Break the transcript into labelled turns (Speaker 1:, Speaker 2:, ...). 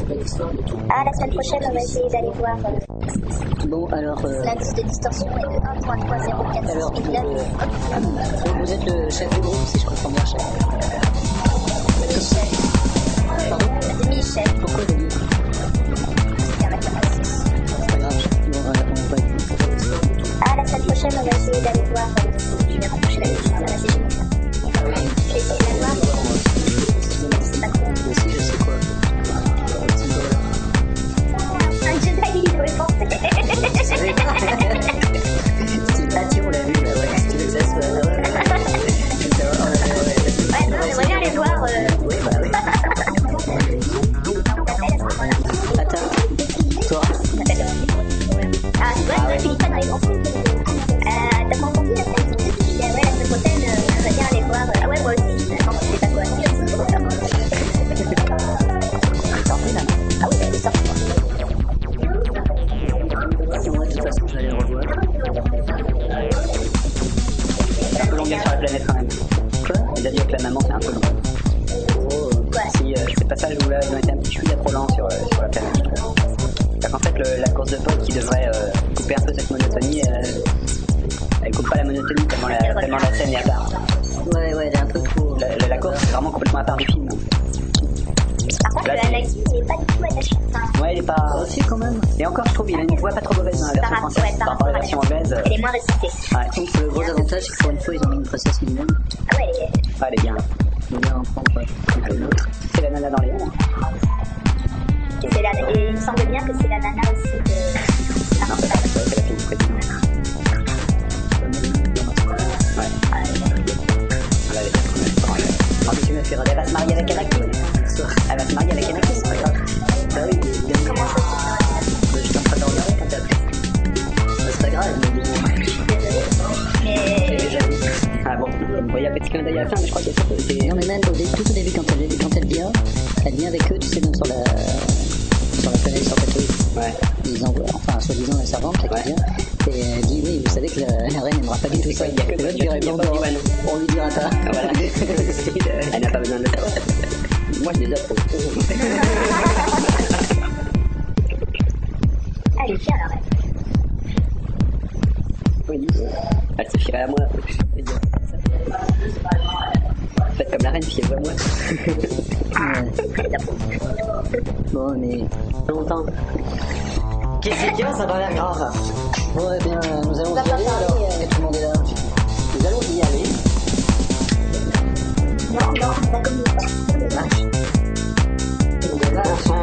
Speaker 1: belle histoire de tout.
Speaker 2: Ah, la semaine prochaine, on va essayer d'aller voir.
Speaker 1: Bon, alors.
Speaker 2: L'indice de distorsion est de 1.3046
Speaker 1: Alors,
Speaker 2: milliards.
Speaker 1: vous êtes le chef du groupe, si je comprends bien, chef.
Speaker 2: Demi-chef.
Speaker 1: Pardon?
Speaker 2: Demi-chef.
Speaker 1: Pourquoi demi?
Speaker 2: C'est un mathématicien.
Speaker 1: C'est pas grave. Bon, on va.
Speaker 2: Ah, la semaine prochaine, on va essayer d'aller voir. Je vais rapprocher la mission à la CGI. Je vais essayer d'aller voir. C'est pas trop.
Speaker 1: Moi aussi, je sais quoi.
Speaker 2: Un Jedi, il doit penser.
Speaker 1: Style Tati, on l'a vu, là, ouais. Tu veux que ça soit. Ouais,
Speaker 2: non, j'aimerais bien aller voir.
Speaker 1: Oui, bah oui. Attends, toi.
Speaker 2: Ah, tu vois, je finis pas dans les pensées. T'as pas entendu la semaine prochaine? Ouais, la semaine prochaine, j'aimerais bien aller voir. Ah ouais, moi aussi. Attends, je sais pas quoi. Ah oui, elle est sortie.
Speaker 1: Moi, de toute façon, je vais aller le revoir.
Speaker 3: C'est un peu long bien sur la planète quand même.
Speaker 1: Quoi?
Speaker 3: Il a dit que la maman c'est un peu long.
Speaker 1: Oh,
Speaker 2: Quoi?
Speaker 3: Si c'est passage où là ils ont été un petit chouïa trop lents sur la planète. Parce qu'en fait la course de Paul qui devrait couper un peu cette monotonie, elle coupe pas la monotonie tellement la scène est à part.
Speaker 1: ouais, elle est un peu trop.
Speaker 3: La course c'est vraiment complètement à part du film.
Speaker 2: Par contre,
Speaker 3: Là,
Speaker 2: le Anakin, il est pas du tout attachant. Enfin,
Speaker 3: Ouais, il est pas.
Speaker 1: Aussi, quand même.
Speaker 3: Et encore, je trouve, il a une voix pas trop mauvaise dans la version française par rapport à la version anglaise.
Speaker 2: elle est moins récitée.
Speaker 3: Ouais,
Speaker 1: Donc, le gros avantage, c'est que pour une fois, ils ont mis une princesse mignonne.
Speaker 2: Ah ouais,
Speaker 3: elle est bien.
Speaker 1: On vient en prendre, ouais.
Speaker 3: L'autre, c'est la nana dans les monts.
Speaker 2: et il me semble bien que c'est la nana aussi de.
Speaker 3: Non, c'est pas c'est la fille du président. Ouais. Elle tu me fais elle va se marier avec Anakin. Elle va se marier avec Anakin, c'est pas grave.
Speaker 1: Bah oui,
Speaker 2: Comment ça se fait?
Speaker 1: je t'en ferai dormir quand t'as appelé. C'est pas grave, mais bon.
Speaker 2: Mais.
Speaker 3: Ah bon, vous voyez un petit clin d'œil à la fin, mais je crois que c'est.
Speaker 1: Non, mais même tout au début, quand elle vient avec eux, tu sais, donc sur la planète, sur Tatooine.
Speaker 3: Ouais.
Speaker 1: Ils envoient, enfin, soi-disant, la servante qui vient, et elle dit oui, vous savez que la reine n'aimera pas du tout ça.
Speaker 3: Il y a que
Speaker 1: l'autre lui répond, on lui dira pas.
Speaker 3: Voilà. Elle n'a pas besoin de le savoir. Moi, je les approuve.
Speaker 2: Elle est fière, la reine.
Speaker 3: Oui, elle se fierait à moi. Faites comme la reine, fiez-vous à moi.
Speaker 1: Bon, mais.
Speaker 3: Longtemps. Qu'est-ce qu'il y a, ça va l'air grave.
Speaker 1: Bon, eh bien, nous allons y aller alors. Est-ce que tout le monde est là?
Speaker 3: Nous allons y aller.
Speaker 2: Non, on va communiquer.
Speaker 3: Bon sang,